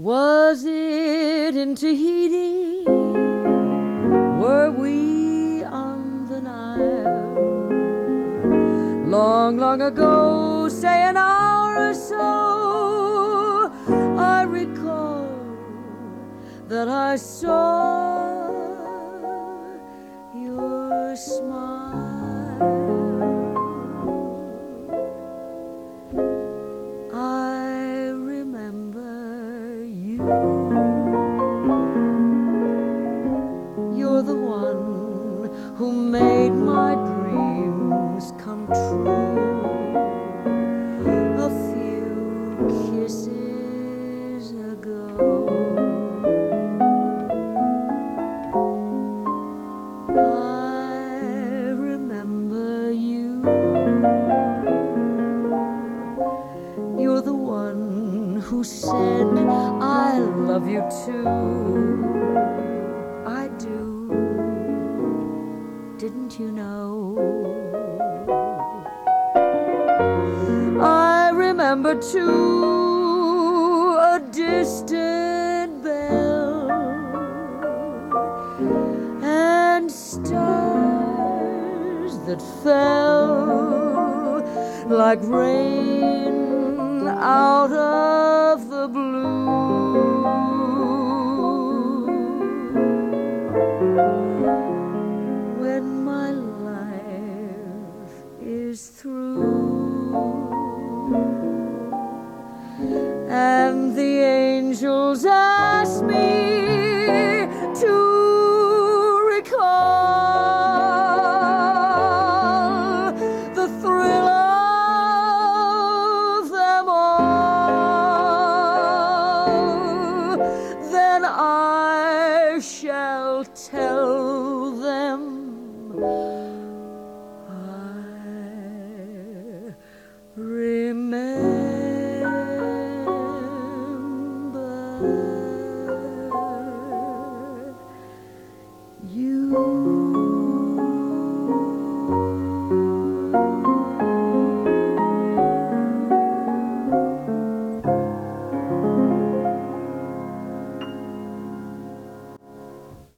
Was it in Tahiti? Were we on the Nile? Long, long ago, say an hour or so, I recall that I saw your smile. I remember you. You're the one who made my dreams come true. A few kisses ago, I remember you. You're the one who said I love you too. I do. Didn't you know? I remember too a distant bell and stars that fell like rain out of the blue. When my life is through and the angels ask me to recall the thrill of them all, then I shall tell